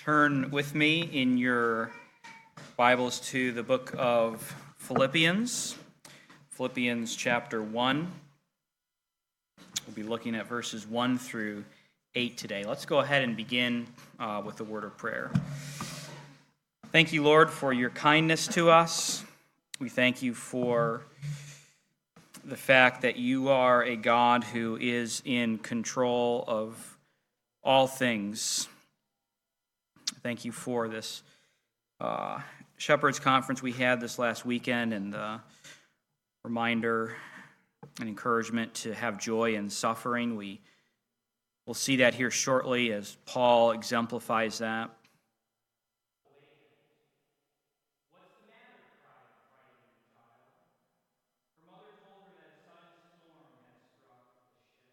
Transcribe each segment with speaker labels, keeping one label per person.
Speaker 1: Turn with me in your Bibles to the book of Philippians, Philippians chapter 1. We'll be looking at verses 1 through 8 today. Let's go ahead and begin with a word of prayer. Thank you, Lord, for your kindness to us. We thank you for the fact that you are a God who is in control of all things. Thank you for this Shepherd's Conference we had this last weekend and the reminder and encouragement to have joy in suffering. We will see that here shortly as Paul exemplifies that.
Speaker 2: "What's the matter?" cried the frightened child. Her mother told her that a sudden storm had struck the ship.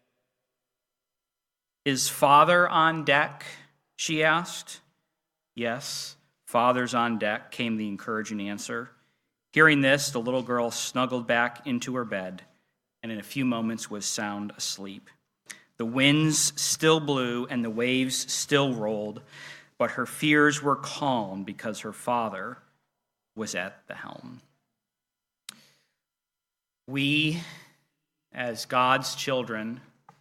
Speaker 1: "Is Father on deck?" she asked. "Yes, Father's on deck," came the encouraging answer. Hearing this, the little girl snuggled back into her bed and in a few moments was sound asleep. The winds still blew and the waves still rolled, but her fears were calm because her father was at the helm. We, as God's children,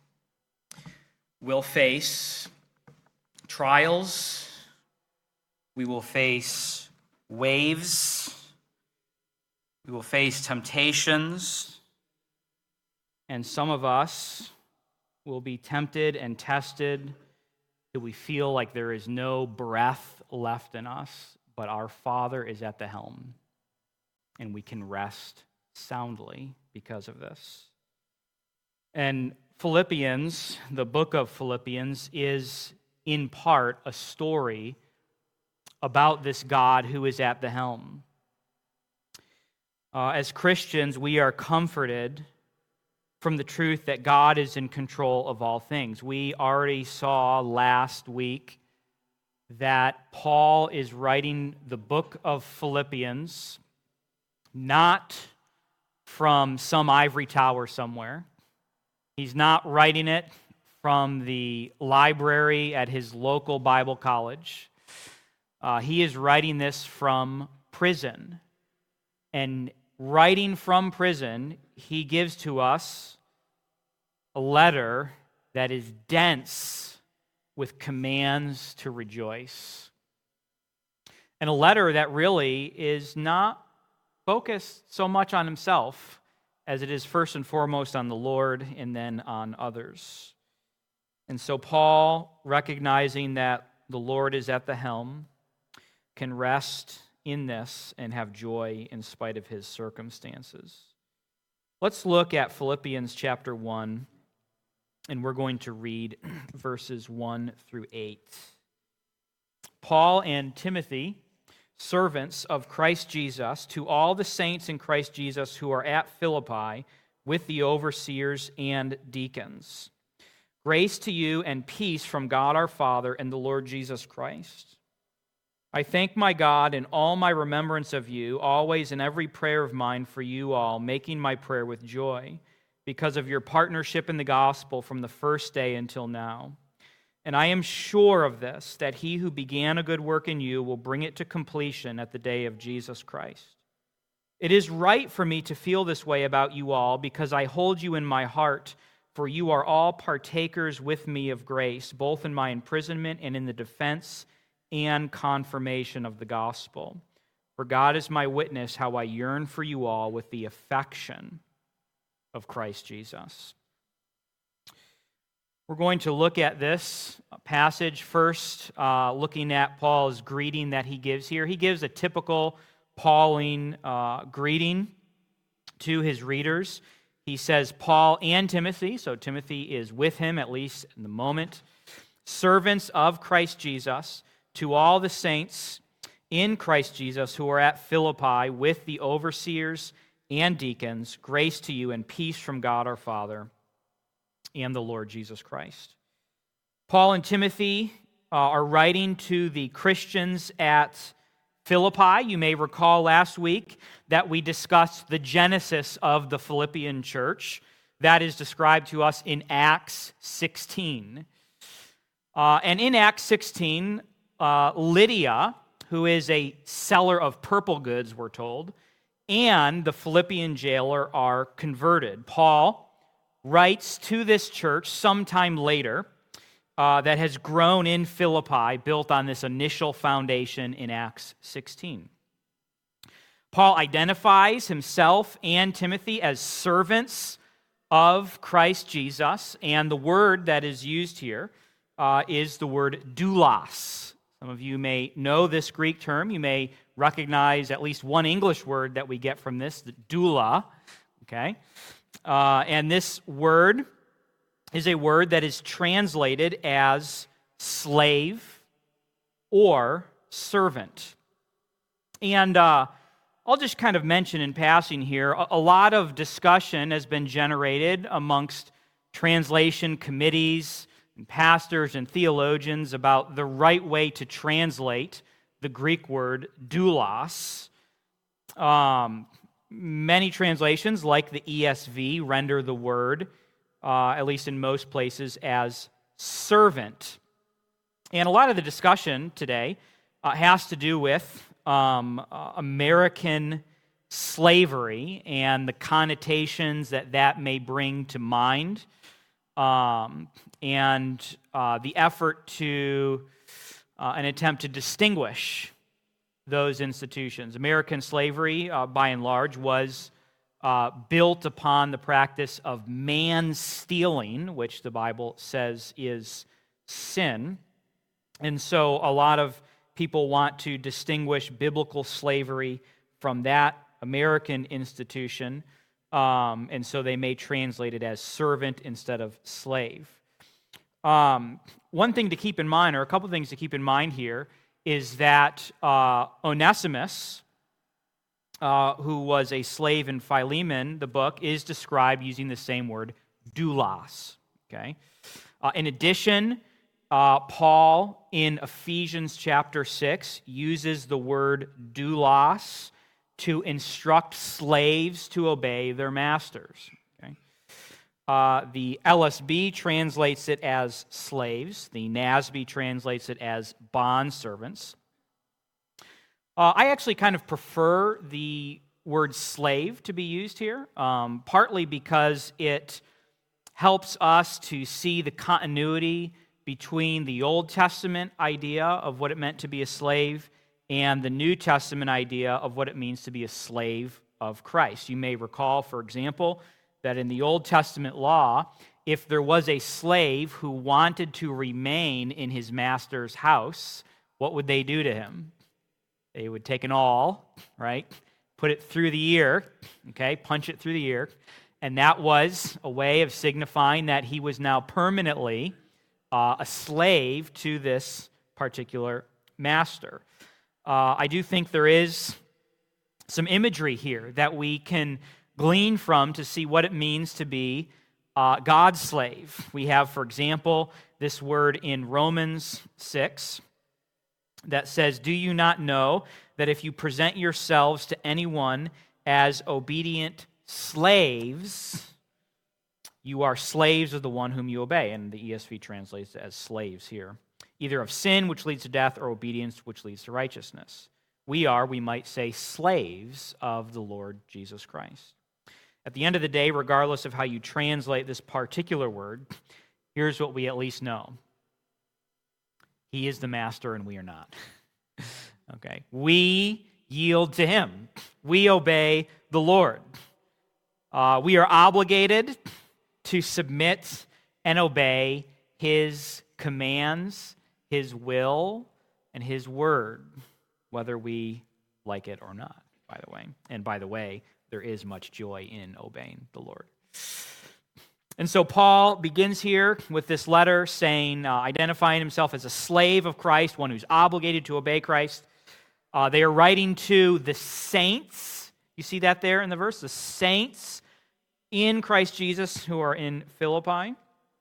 Speaker 1: will face trials. We will face waves. We will face temptations. And some of us will be tempted and tested till we feel like there is no breath left in us, but our Father is at the helm, and we can rest soundly because of this. And Philippians, the book of Philippians, is in part a story about this God who is at the helm. As Christians, we are comforted from the truth that God is in control of all things. We already saw last week that Paul is writing the book of Philippians not from some ivory tower somewhere. He's not writing it from the library at his local Bible college. He is writing this from prison. And writing from prison, he gives to us a letter that is dense with commands to rejoice. And a letter that really is not focused so much on himself as it is first and foremost on the Lord and then on others. And so Paul, recognizing that the Lord is at the helm, can rest in this and have joy in spite of his circumstances. Let's look at Philippians chapter 1, and we're going to read verses 1 through 8. Paul and Timothy, servants of Christ Jesus, to all the saints in Christ Jesus who are at Philippi with the overseers and deacons. Grace to you and peace from God our Father and the Lord Jesus Christ. I thank my God in all my remembrance of you, always in every prayer of mine for you all, making my prayer with joy, because of your partnership in the gospel from the first day until now. And I am sure of this, that he who began a good work in you will bring it to completion at the day of Jesus Christ. It is right for me to feel this way about you all, because I hold you in my heart, for you are all partakers with me of grace, both in my imprisonment and in the defense and confirmation of the gospel. For God is my witness how I yearn for you all with the affection of Christ Jesus. We're going to look at this passage first, looking at Paul's greeting that he gives here. He gives a typical Pauline greeting to his readers. He says, Paul and Timothy, so Timothy is with him, at least in the moment, servants of Christ Jesus, to all the saints in Christ Jesus who are at Philippi with the overseers and deacons, grace to you and peace from God our Father and the Lord Jesus Christ. Paul and Timothy are writing to the Christians at Philippi. You may recall last week that we discussed the genesis of the Philippian church. That is described to us in Acts 16. And in Acts 16, Lydia, who is a seller of purple goods, we're told, and the Philippian jailer are converted. Paul writes to this church sometime later that has grown in Philippi, built on this initial foundation in Acts 16. Paul identifies himself and Timothy as servants of Christ Jesus, and the word that is used here is the word doulos. Some of you may know this Greek term. You may recognize at least one English word that we get from this, the doula. Okay, and this word is a word that is translated as slave or servant. And I'll just kind of mention in passing here, a lot of discussion has been generated amongst translation committees and pastors and theologians about the right way to translate the Greek word doulos. Many translations, like the ESV, render the word, at least in most places, as servant. And a lot of the discussion today has to do with American slavery and the connotations that may bring to mind, and the effort to an attempt to distinguish those institutions. American slavery, by and large, was built upon the practice of man stealing, which the Bible says is sin. And so a lot of people want to distinguish biblical slavery from that American institution, and so they may translate it as servant instead of slave. One thing to keep in mind, or a couple things to keep in mind here, is that Onesimus, who was a slave in Philemon, the book, is described using the same word, doulos. Okay. In addition, Paul, in Ephesians chapter 6, uses the word doulos to instruct slaves to obey their masters. Okay? The LSB translates it as slaves. The NASB translates it as bondservants. I actually kind of prefer the word slave to be used here, partly because it helps us to see the continuity between the Old Testament idea of what it meant to be a slave and the New Testament idea of what it means to be a slave of Christ. You may recall, for example, that in the Old Testament law, if there was a slave who wanted to remain in his master's house, what would they do to him? They would take an awl, right, put it through the ear, okay, punch it through the ear, and that was a way of signifying that he was now permanently a slave to this particular master. I do think there is some imagery here that we can glean from to see what it means to be God's slave. We have, for example, this word in Romans 6 that says, "Do you not know that if you present yourselves to anyone as obedient slaves, you are slaves of the one whom you obey?" And the ESV translates it as slaves here. "Either of sin, which leads to death, or obedience, which leads to righteousness." We are, we might say, slaves of the Lord Jesus Christ. At the end of the day, regardless of how you translate this particular word, here's what we at least know. He is the master and we are not. Okay. We yield to him. We obey the Lord. We are obligated to submit and obey his commands, his will, and his word, whether we like it or not, by the way. And by the way, there is much joy in obeying the Lord. And so Paul begins here with this letter saying, identifying himself as a slave of Christ, one who's obligated to obey Christ. They are writing to the saints. You see that there in the verse? The saints in Christ Jesus who are in Philippi.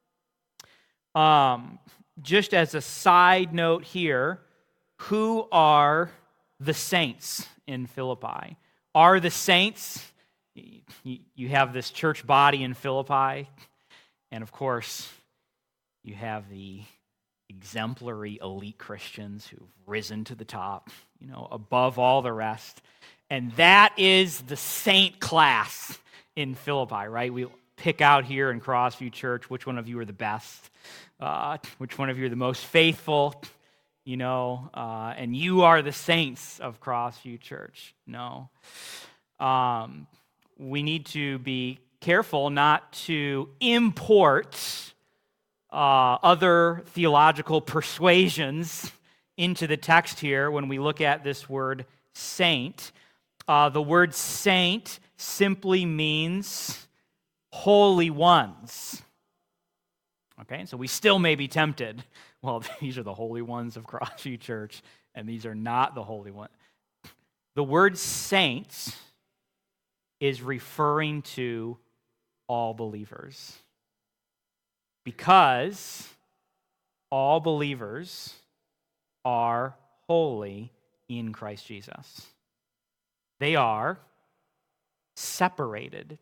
Speaker 1: Just as a side note here, who are the saints in Philippi? Are the saints, you have this church body in Philippi, and of course, you have the exemplary elite Christians who've risen to the top, above all the rest. And that is the saint class in Philippi, right? We pick out here in Crossview Church which one of you are the best, which one of you are the most faithful, and you are the saints of Crossview Church. No. We need to be careful not to import other theological persuasions into the text here when we look at this word saint. The word saint simply means holy ones. Okay, and so we still may be tempted. Well, these are the holy ones of Crossview Church, and these are not the holy ones. The word saints is referring to all believers, because all believers are holy in Christ Jesus. They are separated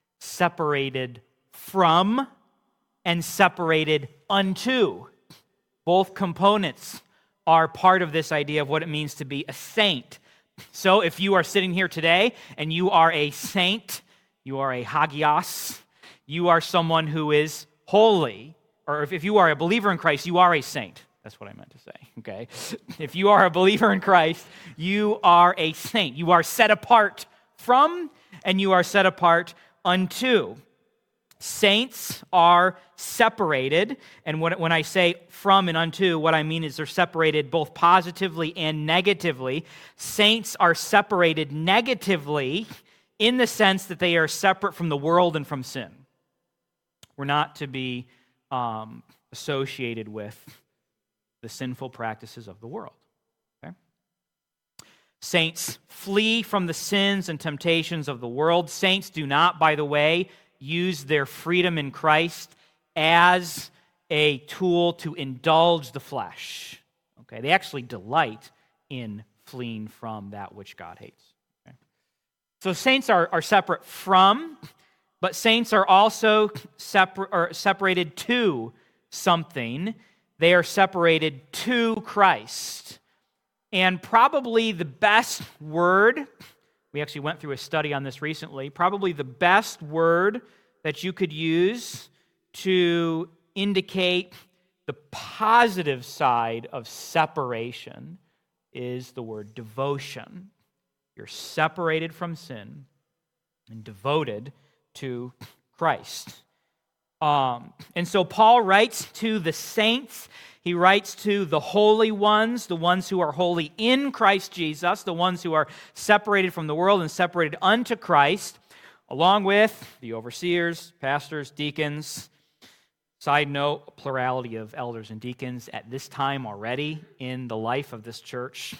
Speaker 1: from and separated unto. Both components are part of this idea of what it means to be a saint. So if you are sitting here today and you are a saint, you are a hagios, you are someone who is holy, or if you are a believer in Christ, you are a saint. That's what I meant to say, okay? If you are a believer in Christ, you are a saint. You are set apart from, and you are set apart unto. Saints are separated, and when I say from and unto, what I mean is they're separated both positively and negatively. Saints are separated negatively in the sense that they are separate from the world and from sin. We're not to be associated with the sinful practices of the world. Okay? Saints flee from the sins and temptations of the world. Saints do not, by the way, use their freedom in Christ as a tool to indulge the flesh. Okay? They actually delight in fleeing from that which God hates. Okay? So saints are separate from, but saints are also separated to something. They are separated to Christ. And probably the best word, we actually went through a study on this recently, probably the best word that you could use to indicate the positive side of separation is the word devotion. You're separated from sin and devoted to Christ. And so Paul writes to the saints, he writes to the holy ones, the ones who are holy in Christ Jesus, the ones who are separated from the world and separated unto Christ, along with the overseers, pastors, deacons. Side note, a plurality of elders and deacons at this time already in the life of this church.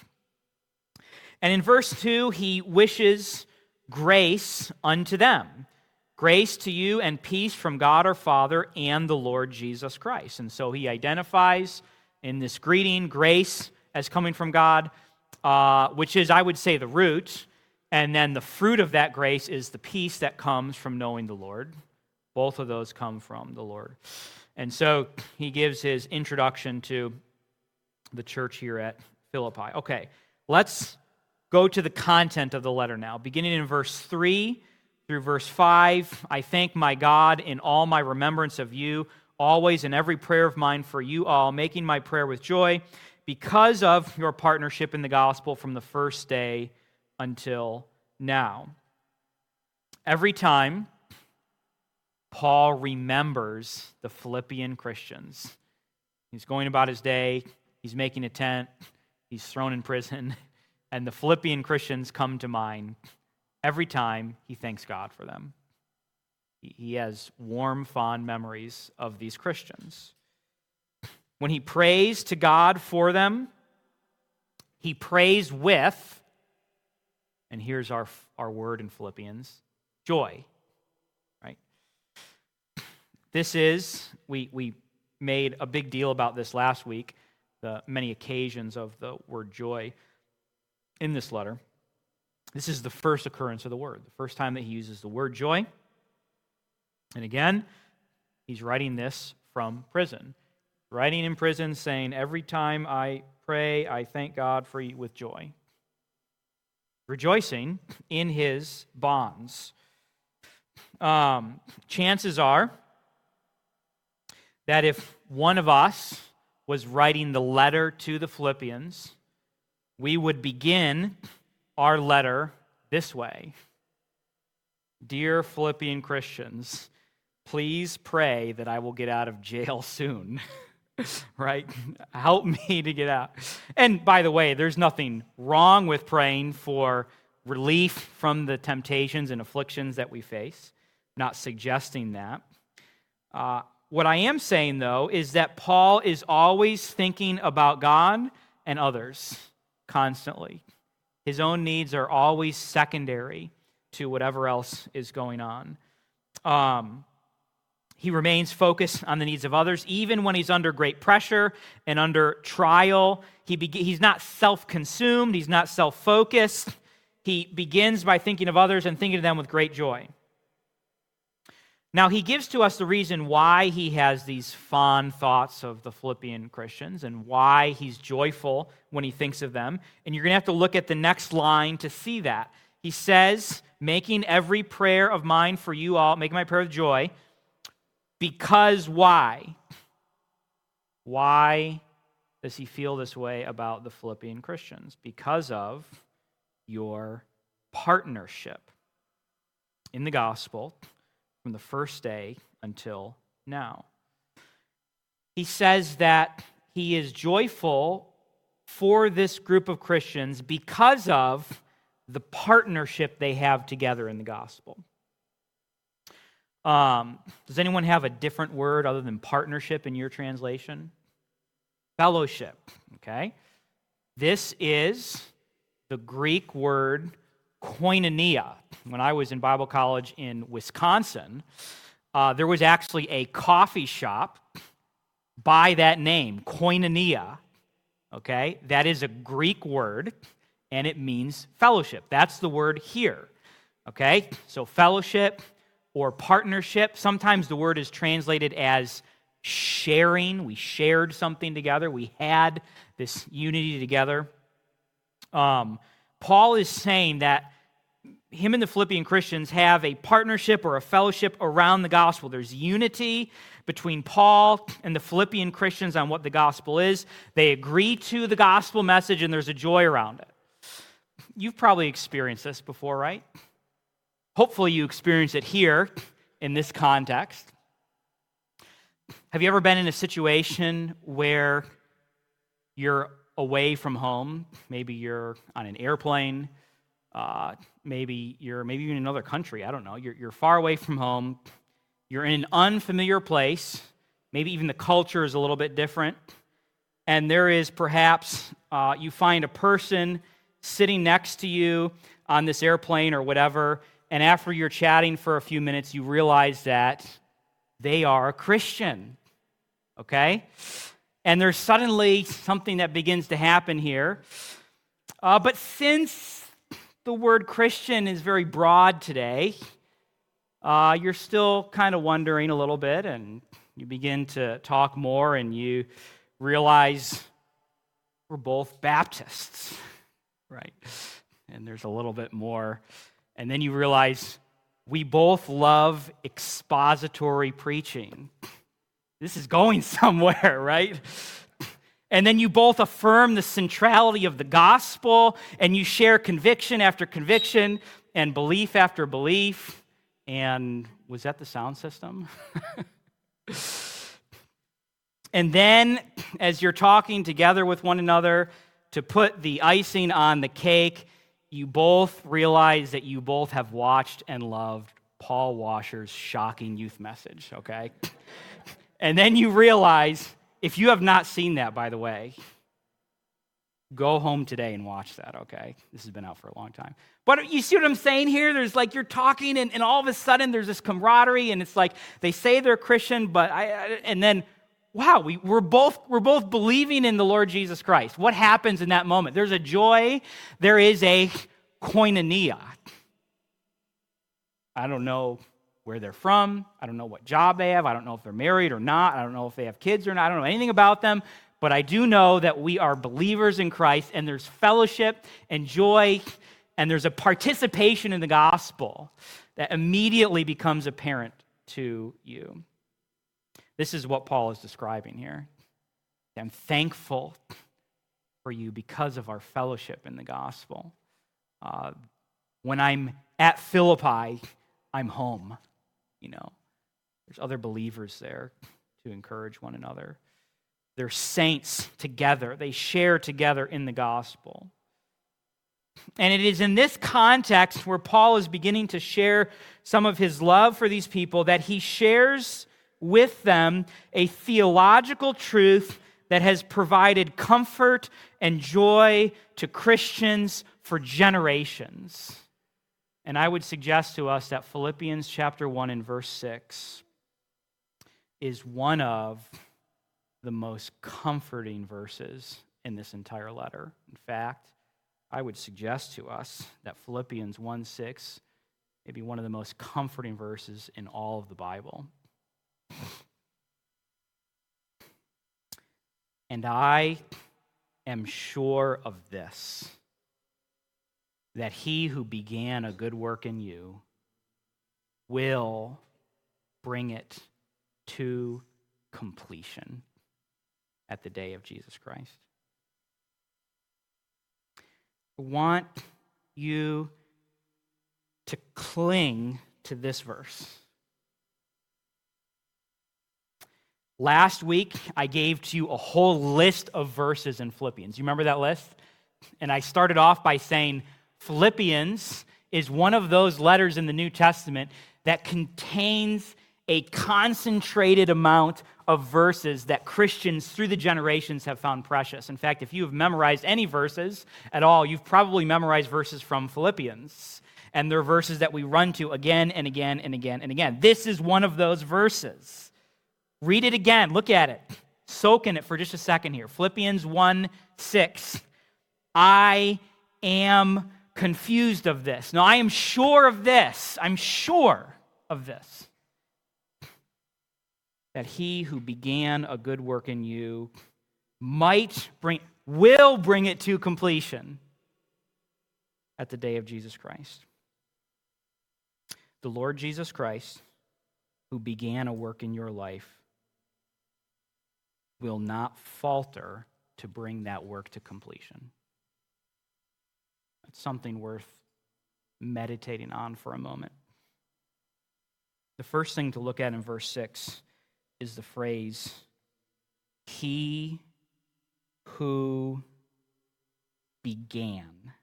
Speaker 1: And in verse 2, he wishes grace unto them. Grace to you and peace from God our Father and the Lord Jesus Christ. And so he identifies in this greeting grace as coming from God, which is, I would say, the root. And then the fruit of that grace is the peace that comes from knowing the Lord. Both of those come from the Lord. And so he gives his introduction to the church here at Philippi. Okay, let's go to the content of the letter now. Beginning in verse 3 through verse 5, I thank my God in all my remembrance of you, always in every prayer of mine for you all, making my prayer with joy because of your partnership in the gospel from the first day until now. Every time Paul remembers the Philippian Christians, he's going about his day, he's making a tent, he's thrown in prison, and the Philippian Christians come to mind. Every time he thanks God for them. He has warm, fond memories of these Christians. When he prays to God for them, he prays with, and here's our word in Philippians, joy. Right? This is, we made a big deal about this last week, the many occasions of the word joy in this letter. This is the first occurrence of the word, the first time that he uses the word joy. And again, he's writing this from prison. writing in prison saying, every time I pray, I thank God for you with joy. Rejoicing in his bonds. Chances are that if one of us was writing the letter to the Philippians, we would begin our letter this way. Dear Philippian Christians, please pray that I will get out of jail soon. Right? Help me to get out. And by the way, there's nothing wrong with praying for relief from the temptations and afflictions that we face. I'm not suggesting that. What I am saying, though, is that Paul is always thinking about God and others constantly. His own needs are always secondary to whatever else is going on. He remains focused on the needs of others, even when he's under great pressure and under trial. He's not self-consumed. He's not self-focused. He begins by thinking of others and thinking of them with great joy. Now, he gives to us the reason why he has these fond thoughts of the Philippian Christians and why he's joyful when he thinks of them. And you're going to have to look at the next line to see that. He says, making every prayer of mine for you all, making my prayer with joy, because why? Why does he feel this way about the Philippian Christians? Because of your partnership in the gospel from the first day until now. He says that he is joyful for this group of Christians because of the partnership they have together in the gospel. Does anyone have a different word other than partnership in your translation? Fellowship, okay? This is the Greek word koinonia. When I was in Bible college in Wisconsin, there was actually a coffee shop by that name, koinonia, okay? That is a Greek word, and it means fellowship. That's the word here, okay? So fellowship or partnership. Sometimes the word is translated as sharing. We shared something together. We had this unity together. Paul is saying that him and the Philippian Christians have a partnership or a fellowship around the gospel. There's unity between Paul and the Philippian Christians on what the gospel is. They agree to the gospel message, and there's a joy around it. You've probably experienced this before, right? Hopefully you experience it here in this context. Have you ever been in a situation where you're away from home? Maybe you're on an airplane. Maybe you're in another country. I don't know. You're far away from home. You're in an unfamiliar place. Maybe even the culture is a little bit different. And there is perhaps, you find a person sitting next to you on this airplane or whatever, and after you're chatting for a few minutes, you realize that they are a Christian, okay? And there's suddenly something that begins to happen here. But since the word Christian is very broad today, you're still kind of wondering a little bit, and you begin to talk more, and you realize we're both Baptists, right? And there's a little bit more. And then you realize we both love expository preaching. This is going somewhere, right? And then you both affirm the centrality of the gospel, and you share conviction after conviction and belief after belief. And was that the sound system? And then, as you're talking together with one another to put the icing on the cake, you both realize that you both have watched and loved Paul Washer's shocking youth message, okay? And then you realize, if you have not seen that, by the way, go home today and watch that, okay? This has been out for a long time. But you see what I'm saying here? There's like you're talking, and all of a sudden there's this camaraderie, and it's like they say they're Christian, but and then, wow, we're both believing in the Lord Jesus Christ. What happens in that moment? There's a joy. There is a koinonia. I don't know where they're from. I don't know what job they have. I don't know if they're married or not. I don't know if they have kids or not. I don't know anything about them. But I do know that we are believers in Christ, and there's fellowship and joy, and there's a participation in the gospel that immediately becomes apparent to you. This is what Paul is describing here. I'm thankful for you because of our fellowship in the gospel. When I'm at Philippi, I'm home. There's other believers there to encourage one another. They're saints together. They share together in the gospel. And it is in this context where Paul is beginning to share some of his love for these people that he shares with them a theological truth that has provided comfort and joy to Christians for generations. And I would suggest to us that Philippians chapter 1 and verse 6 is one of the most comforting verses in this entire letter. In fact, I would suggest to us that Philippians 1:6 may be one of the most comforting verses in all of the Bible. And I am sure of this, that he who began a good work in you will bring it to completion at the day of Jesus Christ. I want you to cling to this verse. Last week, I gave to you a whole list of verses in Philippians. You remember that list? And I started off by saying Philippians is one of those letters in the New Testament that contains a concentrated amount of verses that Christians through the generations have found precious. In fact, if you have memorized any verses at all, you've probably memorized verses from Philippians. And they're verses that we run to again and again and again and again. This is one of those verses. Read it again. Look at it. Soak in it for just a second here. Philippians 1:6. I am confused of this. No, I am sure of this. I'm sure of this. That he who began a good work in you will bring it to completion at the day of Jesus Christ. The Lord Jesus Christ, who began a work in your life, will not falter to bring that work to completion. It's something worth meditating on for a moment. The first thing to look at in verse 6 is the phrase, he who began.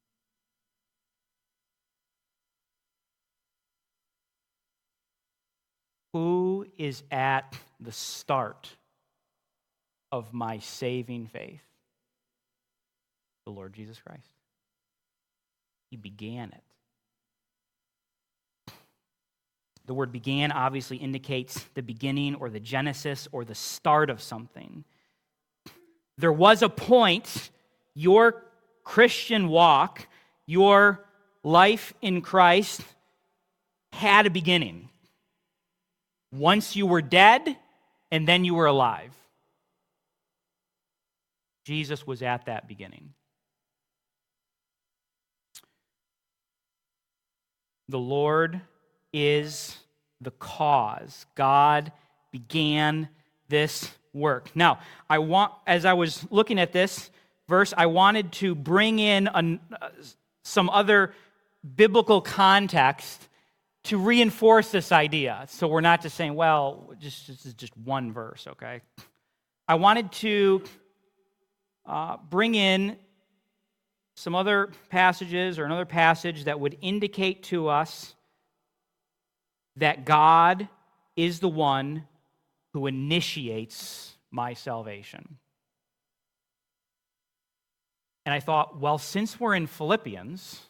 Speaker 1: Who is at the start of my saving faith? The Lord Jesus Christ. He began it. The word began obviously indicates the beginning or the genesis or the start of something. There was a point, your Christian walk, your life in Christ had a beginning. Once you were dead, and then you were alive. Jesus was at that beginning. The Lord is the cause. God began this work. Now, as I was looking at this verse, I wanted to bring in some other biblical context to reinforce this idea. So we're not just saying, well, this is just one verse, okay? I wanted to bring in some other passages or another passage that would indicate to us that God is the one who initiates my salvation. And I thought, well, since we're in Philippians,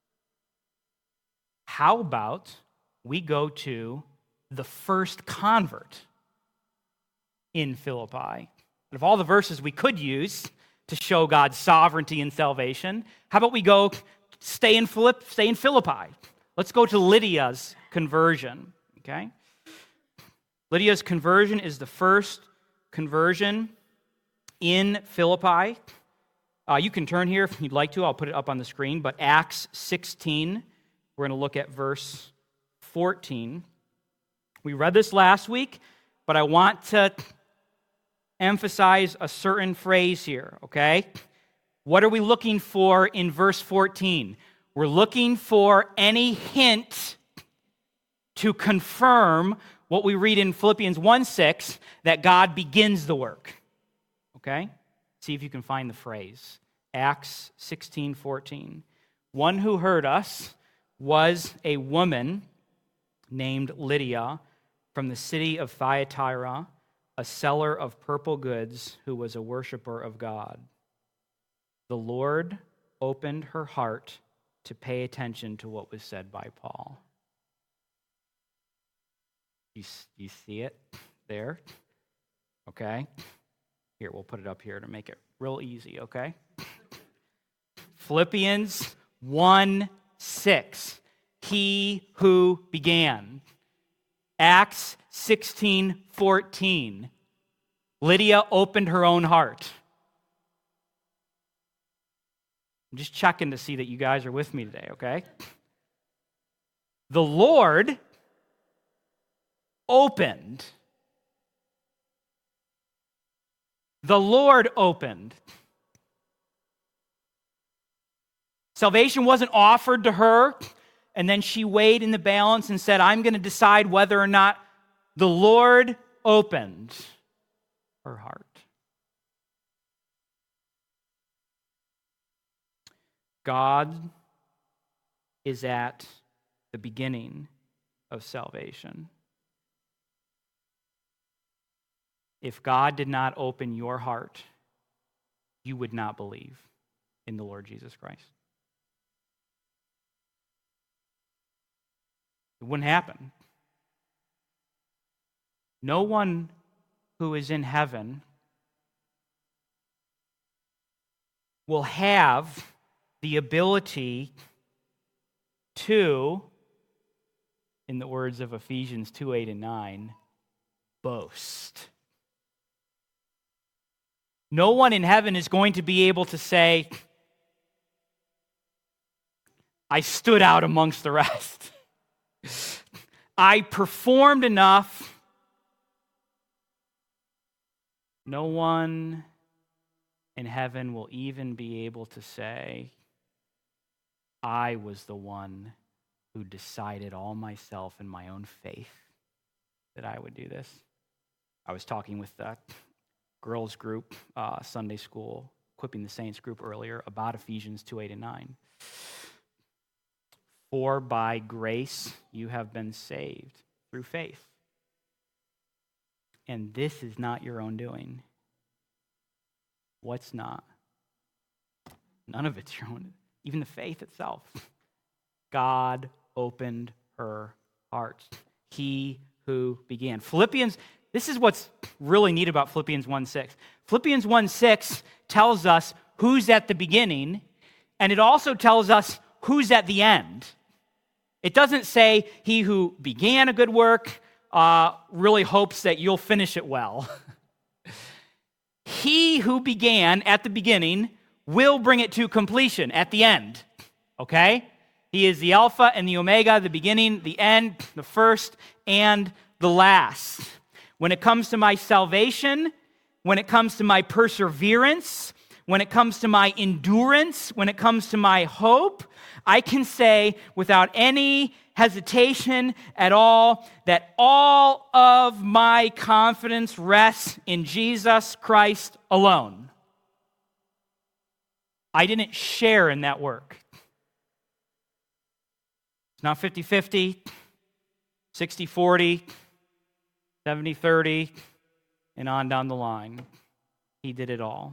Speaker 1: how about we go to the first convert in Philippi? Of all the verses we could use to show God's sovereignty and salvation, how about we stay in Philippi? Let's go to Lydia's conversion. okay? Lydia's conversion is the first conversion in Philippi. You can turn here if you'd like to. I'll put it up on the screen. But Acts 16, we're going to look at verse 14. We read this last week, but I want to emphasize a certain phrase here, okay? What are we looking for in verse 14? We're looking for any hint to confirm what we read in Philippians 1:6, that God begins the work. Okay? See if you can find the phrase. Acts 16:14. One who heard us was a woman named Lydia from the city of Thyatira, a seller of purple goods who was a worshiper of God. The Lord opened her heart to pay attention to what was said by Paul. You see it there? Okay. Here, we'll put it up here to make it real easy, okay? Philippians 1:6. He who began. Acts 16:14. Lydia opened her own heart. I'm just checking to see that you guys are with me today, okay? The Lord opened. The Lord opened. Salvation wasn't offered to her, and then she weighed in the balance and said, I'm going to decide whether or not the Lord opened her heart. God is at the beginning of salvation. If God did not open your heart, you would not believe in the Lord Jesus Christ. It wouldn't happen. No one who is in heaven will have the ability to, in the words of Ephesians 2:8 and 9, boast. No one in heaven is going to be able to say, I stood out amongst the rest. I performed enough. No one in heaven will even be able to say, I was the one who decided all myself in my own faith that I would do this. I was talking with the girls group, Sunday school, Equipping the Saints group earlier about Ephesians 2:8 and 9. For by grace you have been saved through faith. And this is not your own doing. What's not? None of it's your own. Even the faith itself. God opened her heart. He who began. Philippians, this is what's really neat about Philippians 1:6. Philippians 1:6 tells us who's at the beginning, and it also tells us who's at the end. It doesn't say he who began a good work really hopes that you'll finish it well. He who began at the beginning will bring it to completion at the end, okay? He is the Alpha and the Omega, the beginning, the end, the first, and the last. When it comes to my salvation, when it comes to my perseverance, when it comes to my endurance, when it comes to my hope, I can say without any hesitation at all that all of my confidence rests in Jesus Christ alone. I didn't share in that work. It's not 50-50, 60-40, 70-30, and on down the line. He did it all.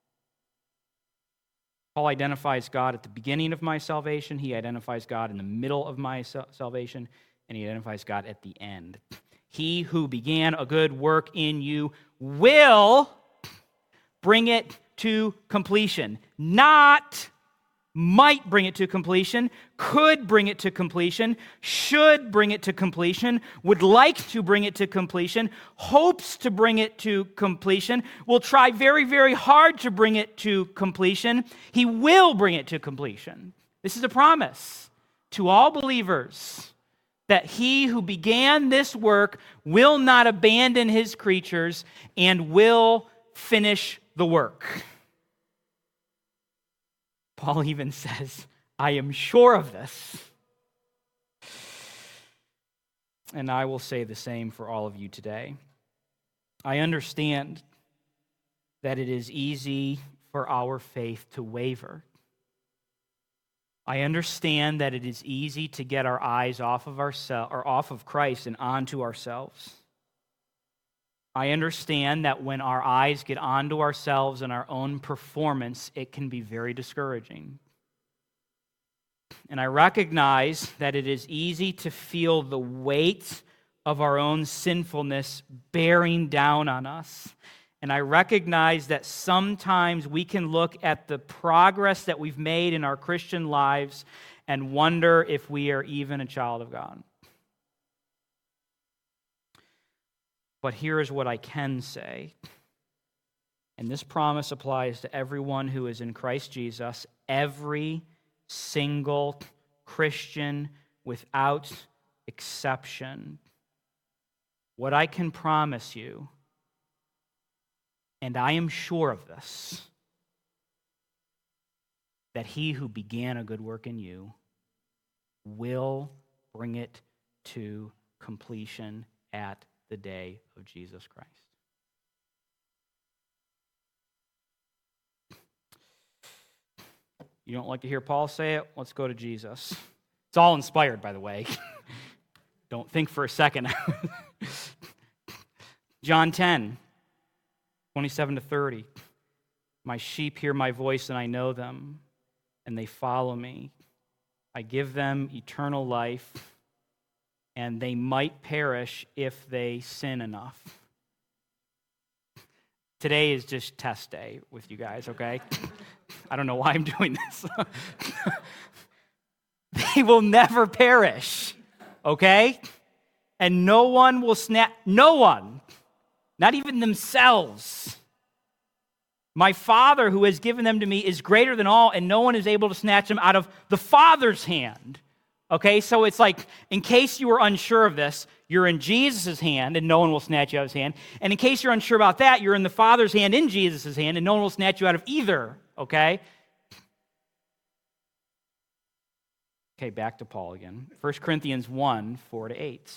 Speaker 1: Paul identifies God at the beginning of my salvation. He identifies God in the middle of my salvation. And he identifies God at the end. He who began a good work in you will bring it to completion. Not might bring it to completion, could bring it to completion, should bring it to completion, would like to bring it to completion, hopes to bring it to completion, will try very, very hard to bring it to completion. He will bring it to completion. This is a promise to all believers that he who began this work will not abandon his creatures and will finish the work. Paul even says, I am sure of this. And I will say the same for all of you today. I understand that it is easy for our faith to waver. I understand that it is easy to get our eyes off of ourselves or off of Christ and onto ourselves. I understand that when our eyes get onto ourselves and our own performance, it can be very discouraging. And I recognize that it is easy to feel the weight of our own sinfulness bearing down on us. And I recognize that sometimes we can look at the progress that we've made in our Christian lives and wonder if we are even a child of God. But here is what I can say, and this promise applies to everyone who is in Christ Jesus, every single Christian without exception. What I can promise you, and I am sure of this, that he who began a good work in you will bring it to completion at the day of Jesus Christ. You don't like to hear Paul say it? Let's go to Jesus. It's all inspired, by the way. Don't think for a second. John 10, 27 to 30. My sheep hear my voice, and I know them, and they follow me. I give them eternal life, and they might perish if they sin enough. Today is just test day with you guys, okay? I don't know why I'm doing this. They will never perish, okay? And no one will no one, not even themselves. My Father who has given them to me is greater than all, and no one is able to snatch them out of the Father's hand. Okay, so it's like, in case you were unsure of this, you're in Jesus' hand, and no one will snatch you out of his hand. And in case you're unsure about that, you're in the Father's hand, in Jesus' hand, and no one will snatch you out of either. Okay? Okay, back to Paul again. 1 Corinthians 1, 4 to 8.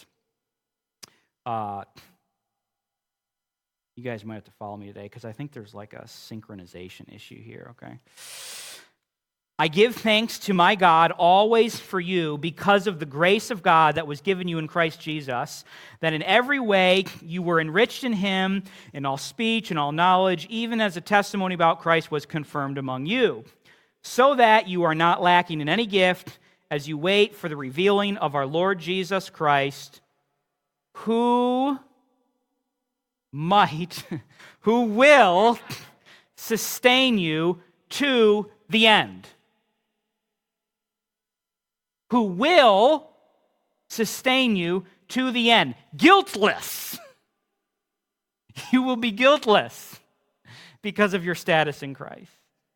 Speaker 1: You guys might have to follow me today, because I think there's like a synchronization issue here, okay? I give thanks to my God always for you because of the grace of God that was given you in Christ Jesus, that in every way you were enriched in him, in all speech and all knowledge, even as a testimony about Christ was confirmed among you, so that you are not lacking in any gift as you wait for the revealing of our Lord Jesus Christ, who will sustain you to the end. Who will sustain you to the end. Guiltless. You will be guiltless because of your status in Christ.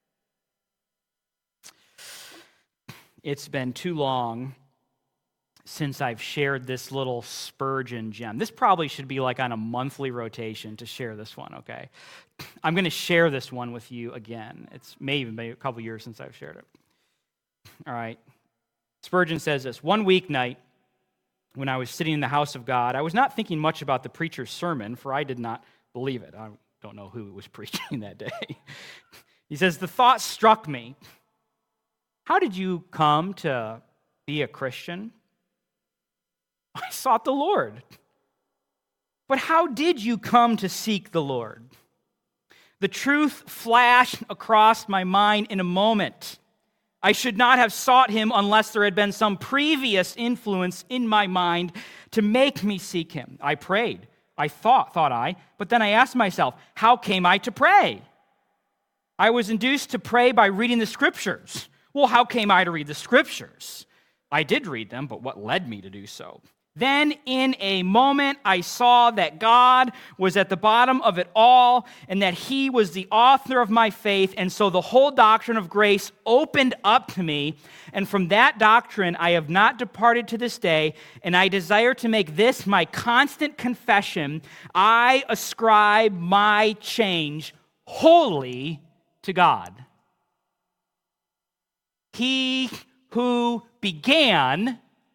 Speaker 1: It's been too long since I've shared this little Spurgeon gem. This probably should be like on a monthly rotation to share this one, okay? I'm going to share this one with you again. It's maybe a couple years since I've shared it. All right. Spurgeon says this: one weeknight, when I was sitting in the house of God, I was not thinking much about the preacher's sermon, for I did not believe it. I don't know who was preaching that day. He says, the thought struck me, how did you come to be a Christian? I sought the Lord. But how did you come to seek the Lord? The truth flashed across my mind in a moment. I should not have sought him unless there had been some previous influence in my mind to make me seek him. I prayed. I thought I, but then I asked myself, how came I to pray? I was induced to pray by reading the scriptures. Well, how came I to read the Scriptures? I did read them, but what led me to do so? Then in a moment I saw that God was at the bottom of it all and that he was the author of my faith. And so the whole doctrine of grace opened up to me. And from that doctrine I have not departed to this day. And I desire to make this my constant confession. I ascribe my change wholly to God. He who began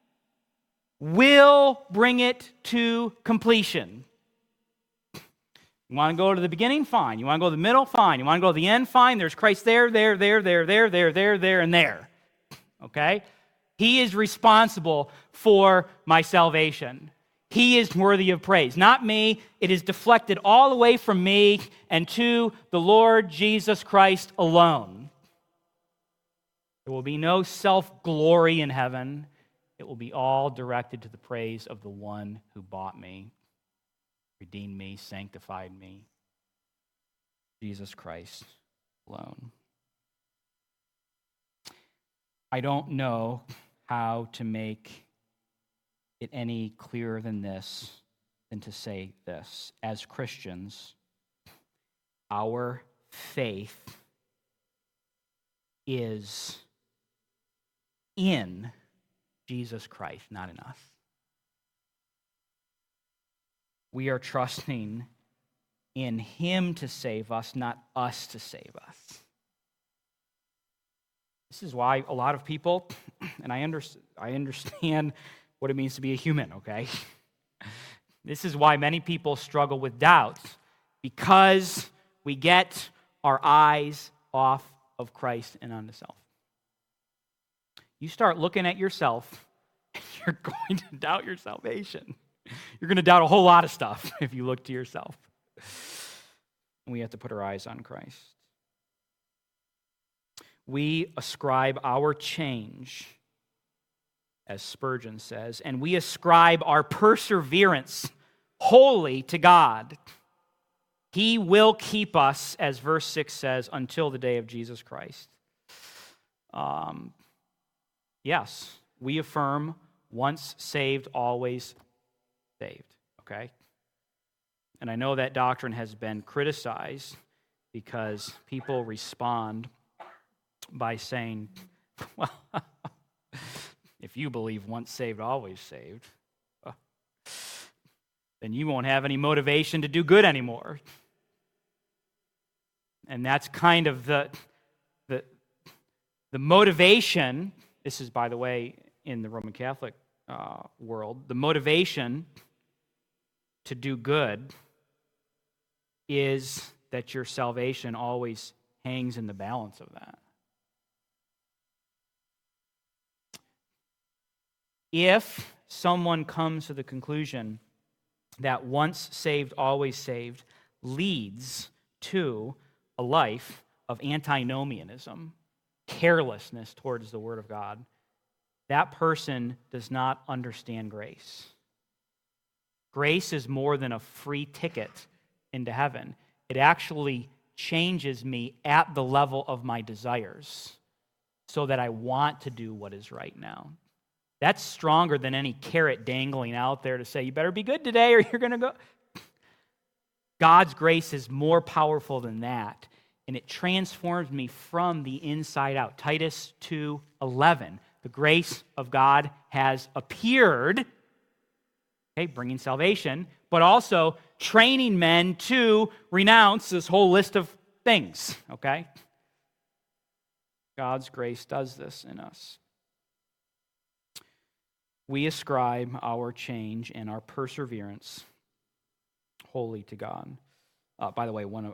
Speaker 1: will bring it to completion. You want to go to the beginning? Fine. You want to go to the middle? Fine. You want to go to the end? Fine. There's Christ there, and there. Okay? He is responsible for my salvation. He is worthy of praise. Not me. It is deflected all away from me and to the Lord Jesus Christ alone. There will be no self-glory in heaven. It will be all directed to the praise of the one who bought me, redeemed me, sanctified me, Jesus Christ alone. I don't know how to make it any clearer than this, than to say this. As Christians, our faith is in Jesus Christ, not in us. We are trusting in him to save us, not us to save us. This is why a lot of people, and I understand what it means to be a human, okay? This is why many people struggle with doubts, because we get our eyes off of Christ and onto self. You start looking at yourself, and you're going to doubt your salvation. You're going to doubt a whole lot of stuff if you look to yourself. And we have to put our eyes on Christ. We ascribe our change, as Spurgeon says, and we ascribe our perseverance wholly to God. He will keep us, as verse 6 says, until the day of Jesus Christ. Yes, we affirm once saved, always saved, okay? And I know that doctrine has been criticized because people respond by saying, well, if you believe once saved, always saved, then you won't have any motivation to do good anymore. And that's kind of the motivation. This is, by the way, in the Roman Catholic world. The motivation to do good is that your salvation always hangs in the balance of that. If someone comes to the conclusion that once saved, always saved leads to a life of antinomianism, carelessness towards the Word of God, that person does not understand grace. Grace is more than a free ticket into heaven. It actually changes me at the level of my desires so that I want to do what is right now. That's stronger than any carrot dangling out there to say, you better be good today or you're going to go. God's grace is more powerful than that, and it transforms me from the inside out. Titus 2:11. The grace of God has appeared, okay, bringing salvation, but also training men to renounce this whole list of things, okay? God's grace does this in us. We ascribe our change and our perseverance wholly to God. By the way, one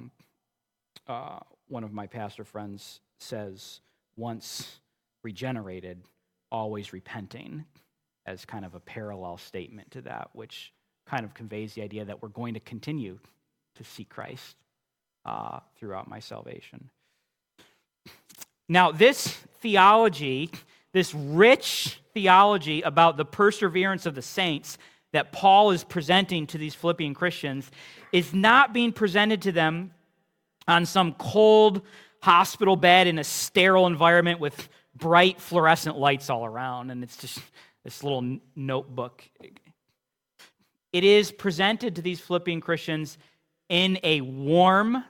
Speaker 1: of my pastor friends says, once regenerated, always repenting, as kind of a parallel statement to that, which kind of conveys the idea that we're going to continue to see Christ throughout my salvation. Now, this theology, this rich theology about the perseverance of the saints that Paul is presenting to these Philippian Christians is not being presented to them on some cold, hospital bed in a sterile environment with bright fluorescent lights all around, and it's just this little notebook. It is presented to these Philippian Christians in a warm,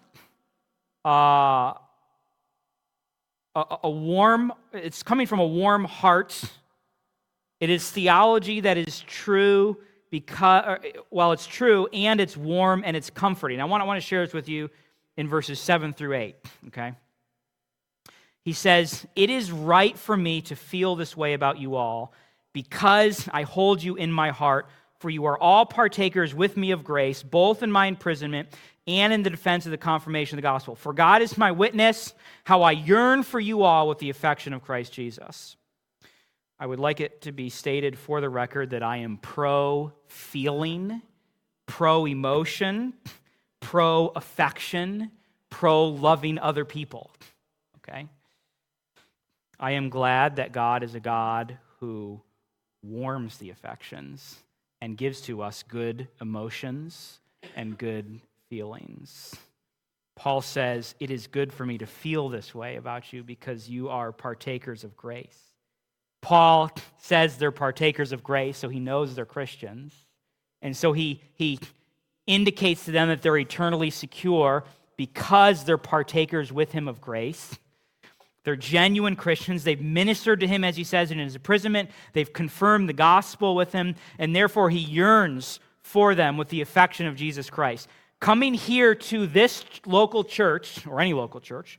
Speaker 1: it's coming from a warm heart. It is theology that is true because, well, it's true, and it's warm, and it's comforting. I want to share this with you in verses 7 through 8, okay? He says, "It is right for me to feel this way about you all, because I hold you in my heart, for you are all partakers with me of grace, both in my imprisonment and in the defense of the confirmation of the gospel. For God is my witness, how I yearn for you all with the affection of Christ Jesus." I would like it to be stated for the record that I am pro-feeling, pro-emotion, pro-affection, pro-loving other people, okay? I am glad that God is a God who warms the affections and gives to us good emotions and good feelings. Paul says, "It is good for me to feel this way about you because you are partakers of grace." Paul says they're partakers of grace, so he knows they're Christians. And so he indicates to them that they're eternally secure because they're partakers with him of grace. They're genuine Christians. They've ministered to him, as he says, in his imprisonment. They've confirmed the gospel with him, and therefore he yearns for them with the affection of Jesus Christ. Coming here to this local church, or any local church,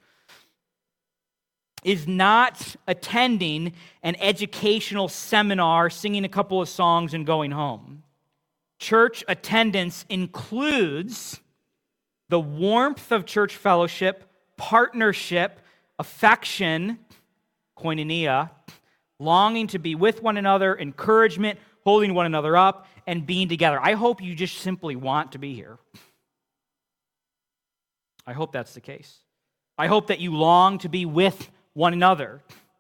Speaker 1: is not attending an educational seminar, singing a couple of songs, and going home. Church attendance includes the warmth of church fellowship, partnership, affection, koinonia, longing to be with one another, encouragement, holding one another up, and being together. I hope you just simply want to be here. I hope that's the case. I hope that you long to be with one another.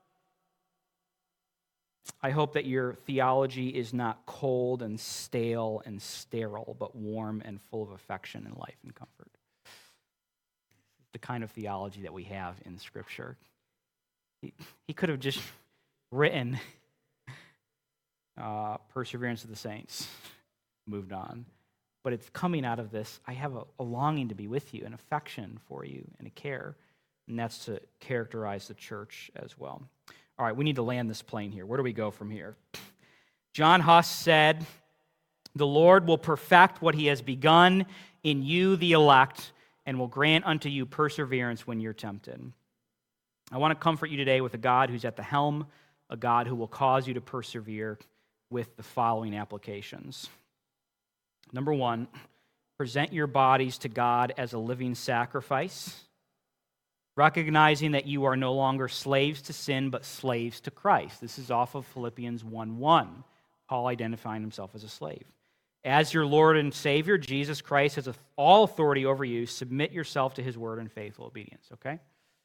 Speaker 1: I hope that your theology is not cold and stale and sterile, but warm and full of affection and life and comfort. The kind of theology that we have in Scripture. He could have just written Perseverance of the Saints, moved on. But it's coming out of this, I have a longing to be with you, an affection for you, and a care. And that's to characterize the church as well. All right, we need to land this plane here. Where do we go from here? John Huss said, "The Lord will perfect what he has begun in you, the elect, and will grant unto you perseverance when you're tempted." I want to comfort you today with a God who's at the helm, a God who will cause you to persevere with the following applications. Number one, present your bodies to God as a living sacrifice, recognizing that you are no longer slaves to sin, but slaves to Christ. This is off of Philippians 1:1, Paul identifying himself as a slave. As your Lord and Savior, Jesus Christ has all authority over you. Submit yourself to his word in faithful obedience, okay?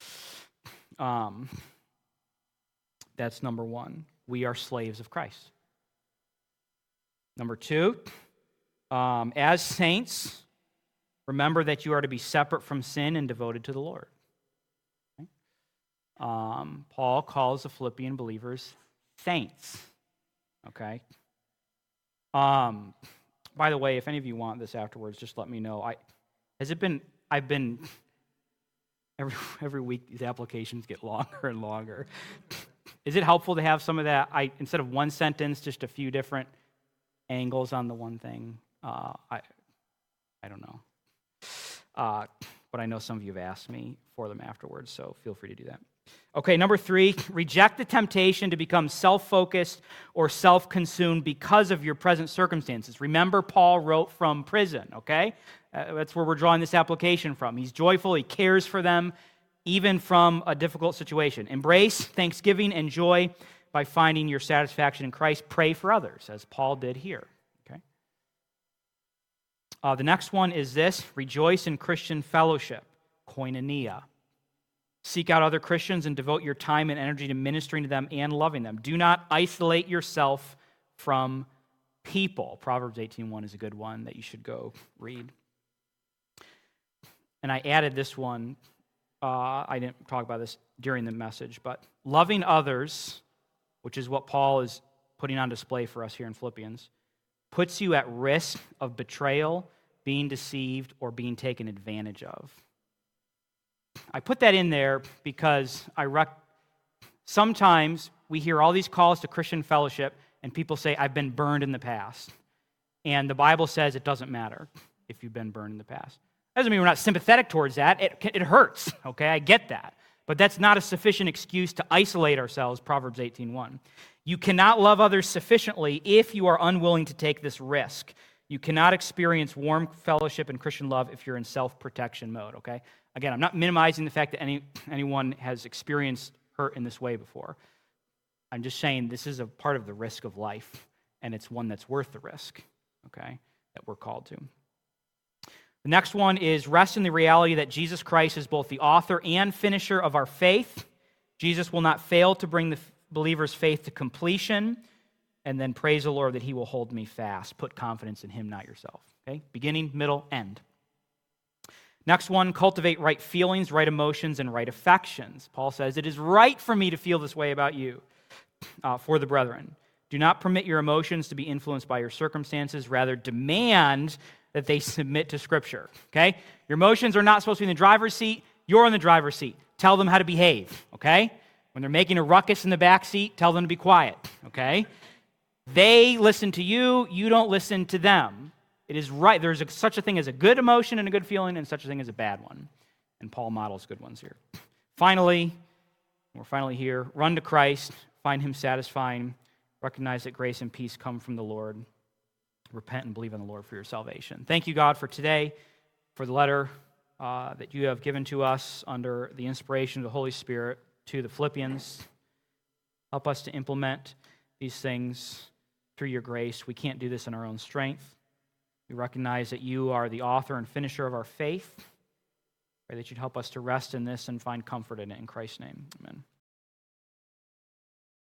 Speaker 1: That's number one. We are slaves of Christ. Number two, as saints, remember that you are to be separate from sin and devoted to the Lord. Okay? Paul calls the Philippian believers saints, okay? By the way, if any of you want this afterwards, just let me know. Every week these applications get longer and longer. Is it helpful to have some of that? Instead of one sentence, just a few different angles on the one thing? I don't know. But I know some of you have asked me for them afterwards, so feel free to do that. Okay, number three, reject the temptation to become self-focused or self-consumed because of your present circumstances. Remember, Paul wrote from prison, okay? That's where we're drawing this application from. He's joyful, he cares for them, even from a difficult situation. Embrace thanksgiving and joy by finding your satisfaction in Christ. Pray for others, as Paul did here, okay? The next one is this, rejoice in Christian fellowship, koinonia. Seek out other Christians and devote your time and energy to ministering to them and loving them. Do not isolate yourself from people. Proverbs 18:1 is a good one that you should go read. And I added this one I didn't talk about this during the message, but loving others, which is what Paul is putting on display for us here in Philippians, puts you at risk of betrayal, being deceived, or being taken advantage of. I put that in there because sometimes we hear all these calls to Christian fellowship, and people say, I've been burned in the past. And the Bible says it doesn't matter if you've been burned in the past. Doesn't mean we're not sympathetic towards that. It hurts, okay? I get that. But that's not a sufficient excuse to isolate ourselves, Proverbs 18:1. You cannot love others sufficiently if you are unwilling to take this risk. You cannot experience warm fellowship and Christian love if you're in self-protection mode, okay? Again, I'm not minimizing the fact that anyone has experienced hurt in this way before. I'm just saying this is a part of the risk of life, and it's one that's worth the risk, okay, that we're called to. The next one is rest in the reality that Jesus Christ is both the author and finisher of our faith. Jesus will not fail to bring the believer's faith to completion. And then praise the Lord that he will hold me fast. Put confidence in him, not yourself. Okay? Beginning, middle, end. Next one, cultivate right feelings, right emotions, and right affections. Paul says, it is right for me to feel this way about you, for the brethren. Do not permit your emotions to be influenced by your circumstances. Rather, demand that they submit to Scripture. Okay? Your emotions are not supposed to be in the driver's seat. You're in the driver's seat. Tell them how to behave. Okay? When they're making a ruckus in the back seat, tell them to be quiet. Okay? They listen to you. You don't listen to them. It is right. There's such a thing as a good emotion and a good feeling, and such a thing as a bad one. And Paul models good ones here. Finally, we're finally here. Run to Christ. Find him satisfying. Recognize that grace and peace come from the Lord. Repent and believe in the Lord for your salvation. Thank you, God, for today, for the letter that you have given to us under the inspiration of the Holy Spirit to the Philippians. Help us to implement these things through your grace. We can't do this in our own strength. We recognize that you are the author and finisher of our faith. Pray that you'd help us to rest in this and find comfort in it. In Christ's name, amen.